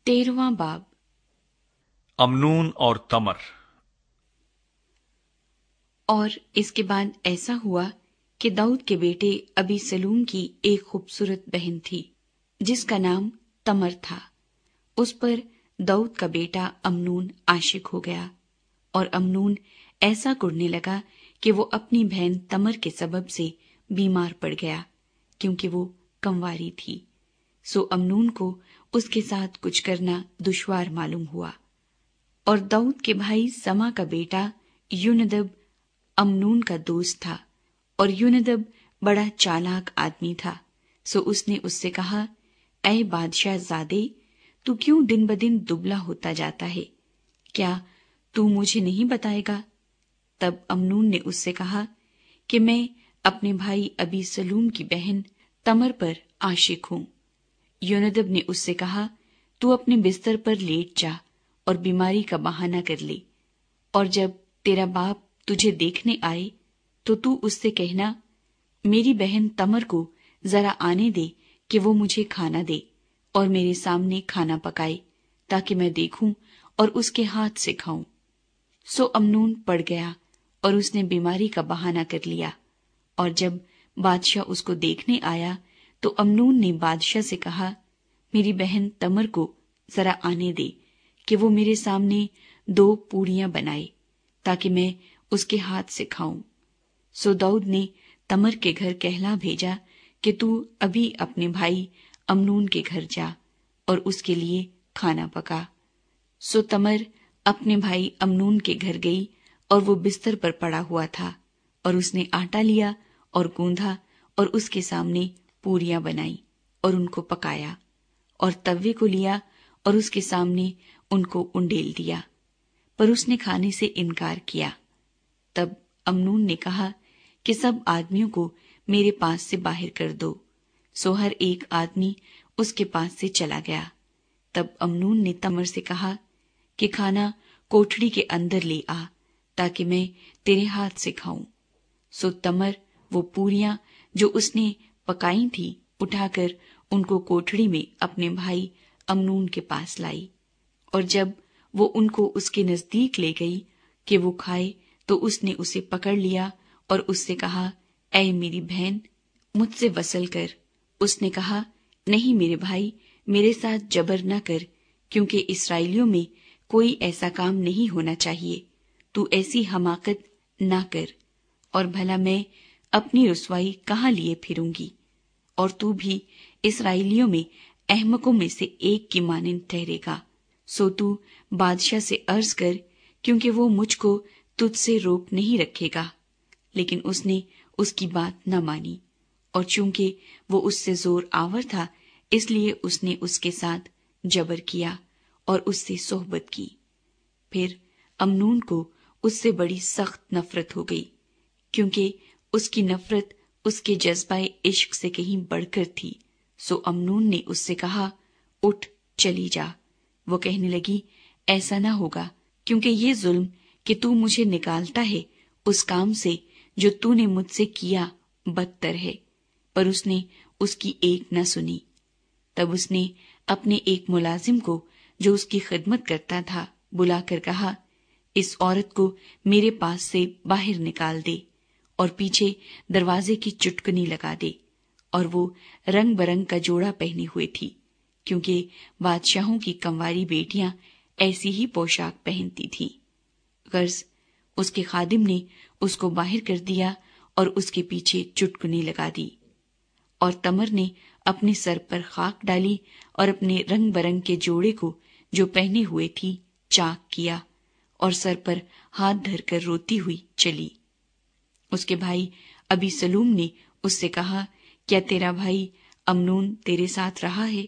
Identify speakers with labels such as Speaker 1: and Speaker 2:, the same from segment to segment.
Speaker 1: 13वां बाब।
Speaker 2: अमनून और तमर।
Speaker 1: और इसके बाद ऐसा हुआ कि दाऊद के बेटे अबीसलूम की एक खूबसूरत बहन थी जिसका नाम तमर था। उस पर दाऊद का बेटा अमनून आशिक हो गया और अमनून ऐसा कुढ़ने लगा कि वो अपनी बहन तमर के सबब से बीमार पड़ गया, क्योंकि वो कंवारी थी। सो अमनून को उसके साथ कुछ करना दुश्वार मालूम हुआ। और दाऊद के भाई समा का बेटा यूनदब अमनून का दोस्त था, और यूनदब बड़ा चालाक आदमी था। सो उसने उससे कहा, ऐ बादशाह ज़ादे, तू क्यों दिन ब दिन दुबला होता जाता है? क्या तू मुझे नहीं बताएगा? तब अमनून ने उससे कहा कि मैं अपने भाई अबीसलूम की बहन तमर पर आशिक हूँ। यूनदब ने उससे कहा, तू अपने बिस्तर पर लेट जा और बीमारी का बहाना कर ले, और जब तेरा बाप तुझे देखने आए तो तू उससे कहना, मेरी बहन तमर को जरा आने दे कि वो मुझे खाना दे और मेरे सामने खाना पकाए, ताकि मैं देखूं और उसके हाथ से खाऊं। सो अमनून पड़ गया और उसने बीमारी का बहाना कर लिया। और जब बादशाह उसको देखने आया तो अमनून ने बादशाह से कहा, मेरी बहन तमर को जरा आने दे कि वो मेरे सामने 2 पूड़ियां बनाए, ताकि मैं उसके हाथ से खाऊं। सो दाऊद ने तमर के घर कहला भेजा कि तू अभी अपने भाई अमनून के घर जा और उसके लिए खाना पका। सो तमर अपने भाई अमनून के घर गई, और वो बिस्तर पर पड़ा हुआ था, और उसने आटा लिया और गूंधा और उसके सामने पूरियां बनाई और उनको पकाया, और तवे को लिया और उसके सामने उनको उंडेल दिया, पर उसने खाने से इनकार किया। तब अमनून ने कहा कि सब आदमियों को मेरे पास से बाहर कर दो। सो हर एक आदमी उसके पास से चला गया। तब अमनून ने तमर से कहा कि खाना कोठड़ी के अंदर ले आ, ताकि मैं तेरे हाथ से खाऊं। सो तमर वो पूरियां जो उसने पकाई थी उठाकर उनको कोठड़ी में अपने भाई अमनून के पास लाई, और जब वो उनको उसके नजदीक ले गई कि वो खाए, तो उसने उसे पकड़ लिया और उससे कहा, ऐ मेरी बहन, मुझसे वसल कर। उसने कहा, नहीं मेरे भाई, मेरे साथ जबर न कर, क्योंकि इस्राएलियों में कोई ऐसा काम नहीं होना चाहिए। तू ऐसी हमाकत ना कर, और भला मैं अपनी रुसवाई कहाँ लिए फिरूंगी? और तू भी इस्राएलियों में अहमकों में से एक की मानिंद ठहरेगा। सो तू बादशाह से अर्ज कर, क्योंकि वो मुझको तुझसे रोक नहीं रखेगा। लेकिन उसने उसकी बात न मानी, और चूंकि वो उससे जोर आवर था, इसलिए उसने उसके साथ जबर किया और उससे सोहबत की। फिर अमनून को उससे बड़ी सख्त नफरत हो गई, क्योंकि उसकी नफरत उसके जज्बाए इश्क से कहीं बढ़कर थी। सो अमनून ने उससे कहा, उठ चली जा। वो कहने लगी, ऐसा ना होगा, क्योंकि ये जुल्म कि तू मुझे निकालता है उस काम से जो तूने मुझसे किया बदतर है। पर उसने उसकी एक न सुनी। तब उसने अपने एक मुलाजिम को जो उसकी खिदमत करता था बुलाकर कहा, इस औरत को मेरे पास से बाहर निकाल दे और पीछे दरवाजे की चुटकनी लगा दे। और वो रंग बरंग का जोड़ा पहने हुए थी, क्योंकि बादशाहों की कंवारी बेटियां ऐसी ही पोशाक पहनती थीं। गर्ज उसके खादिम ने उसको बाहर कर दिया और उसके पीछे चुटकुनी लगा दी। और तमर ने अपने सर पर खाक डाली और अपने रंग बरंग के जोड़े को जो पहने हुए थी चाक किया, और सर पर हाथ धरकर रोती हुई चली। उसके भाई अबीसलूम ने उससे कहा, क्या तेरा भाई अमनून तेरे साथ रहा है?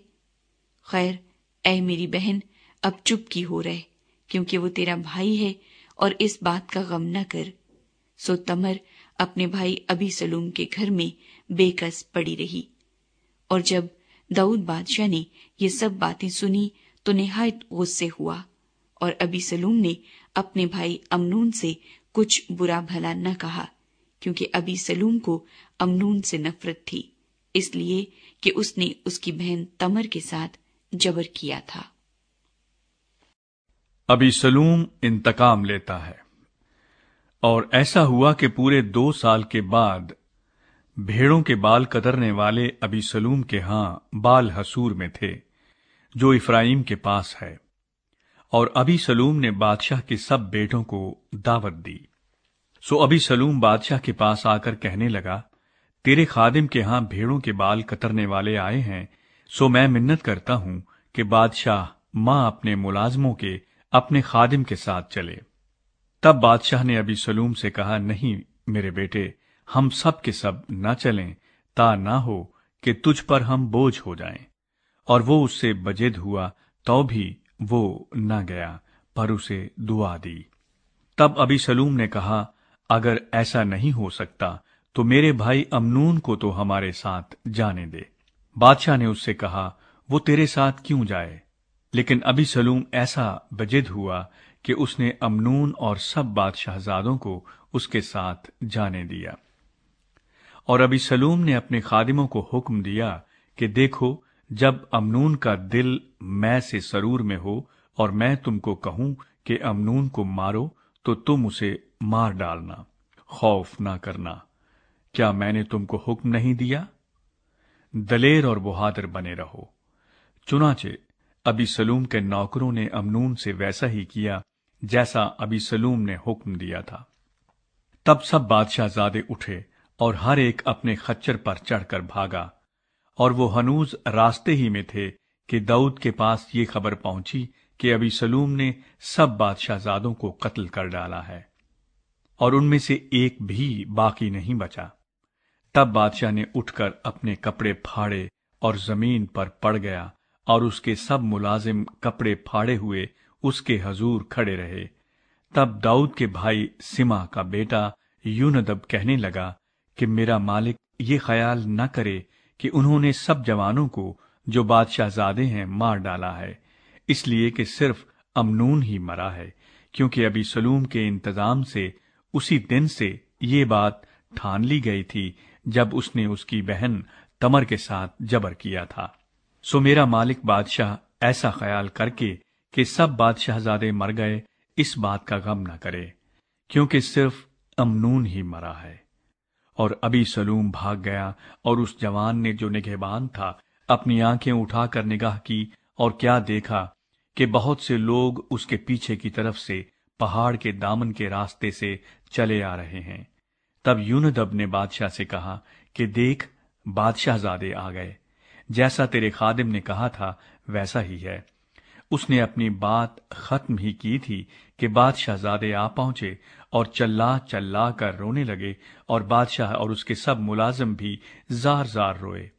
Speaker 1: खैर, ऐ मेरी बहन, अब चुप की हो रहे, क्योंकि वो तेरा भाई है, और इस बात का गम न कर। सो तमर अपने भाई अबीसलूम के घर में बेकस पड़ी रही। और जब दाऊद बादशाह ने ये सब बातें सुनी तो निहायत गुस्से हुआ, और अबीसलूम ने अपने भाई अमनून से कुछ बुरा भला न कहा, क्योंकि अबीसलूम को अमनून से नफरत थी, इसलिए कि उसने उसकी बहन तमर के साथ जबर किया था।
Speaker 2: ابی सलूम इंतकाम लेता है। और ऐसा हुआ कि पूरे 2 साल के बाद भेड़ों के बाल कतरने वाले अबी सलूम के यहाँ बाल हसूर में थे, जो इफ्राइम के पास है। और अबी सलूम ने बादशाह के सब बेटों को दावत दी। सो अबी सलूम बादशाह के पास आकर कहने लगा, तेरे खादिम के यहाँ भेड़ों के बाल कतरने वाले आए हैं, सो मैं मिन्नत करता हूं कि बादशाह मां अपने मुलाजमों के अपने खादिम के साथ चले। तब बादशाह ने अबी सलूम से कहा, नहीं मेरे बेटे, हम सब के सब न चलें, ता ना हो कि तुझ पर हम बोझ हो जाएं। और वो उससे बजिद हुआ, तो भी वो न गया, पर उसे दुआ दी। तब अबी सलूम ने कहा, अगर ऐसा नहीं हो सकता तो मेरे भाई अमनून को तो हमारे साथ जाने दे। बादशाह ने उससे कहा, वो तेरे साथ क्यों जाए? लेकिन अबी सलूम ऐसा बजिद हुआ कि उसने अमनून और सब बादशाहजादों को उसके साथ जाने दिया। और अबी सलूम ने अपने खादिमों को हुक्म दिया कि देखो, जब अमनून का दिल मैं से सरूर में हो और मैं तुमको कहूं कि अमनून को मारो, तो तुम उसे मार डालना, खौफ ना करना। क्या मैंने तुमको हुक्म नहीं दिया? दलेर और बहादुर बने रहो। चुनाचे अबी सलूम के नौकरों ने अमनून से वैसा ही किया जैसा अबी सलूम ने हुक्म दिया था। तब सब बादशाहजादे उठे और हर एक अपने खच्चर पर चढ़कर भागा। और वो हनूज रास्ते ही में थे कि दाऊद के पास ये खबर पहुंची कि अबी सलूम ने सब बादशाहजादों को कत्ल कर डाला है और उनमें से एक भी बाकी नहीं बचा। तब बादशाह ने उठकर अपने कपड़े फाड़े और जमीन पर पड़ गया, और उसके सब मुलाजिम कपड़े फाड़े हुए उसके हजूर खड़े रहे। तब दाऊद के भाई सिमा का बेटा यूनदब कहने लगा कि मेरा मालिक ये ख्याल न करे कि उन्होंने सब जवानों को जो बादशाहजादे हैं मार डाला है, इसलिए कि सिर्फ अमनून ही मरा है, क्योंकि अबी सलूम के इंतजाम से उसी दिन से ये बात ठान ली गई थी जब उसने उसकी बहन तमर के साथ जबर किया था। सो मेरा मालिक बादशाह ऐसा ख्याल करके कि सब बादशाहजादे मर गए, इस बात का गम न करे, क्योंकि सिर्फ अमनून ही मरा है। और अबी सलूम भाग गया, और उस जवान ने जो निगहबान था अपनी आंखें उठाकर निगाह की, और क्या देखा कि बहुत से लोग उसके पीछे की तरफ से पहाड़ के दामन के रास्ते से चले आ रहे हैं। तब यूनदब ने बादशाह से कहा कि देख, बादशाहजादे आ गए, जैसा तेरे खादिम ने कहा था वैसा ही है। उसने अपनी बात खत्म ही की थी कि बादशाहजादे आ पहुंचे और चल्ला चल्ला कर रोने लगे, और बादशाह और उसके सब मुलाजिम भी जार जार रोए।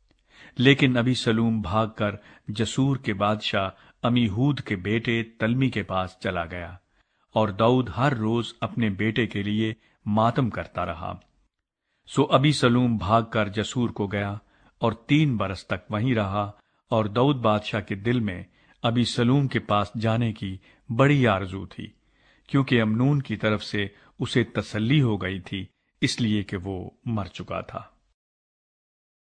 Speaker 2: लेकिन अबी सलूम भागकर जसूर के बादशाह अमीहूद के बेटे तलमी के पास चला गया, और दाऊद हर रोज अपने बेटे के लिए मातम करता रहा। सो अबी सलूम भागकर जसूर को गया और 3 बरस तक वहीं रहा, और दाऊद बादशाह के दिल में अबी सलूम के पास जाने की बड़ी आरजू थी, क्योंकि अमनून की तरफ से उसे तसल्ली हो गई थी, इसलिए कि वो मर चुका था।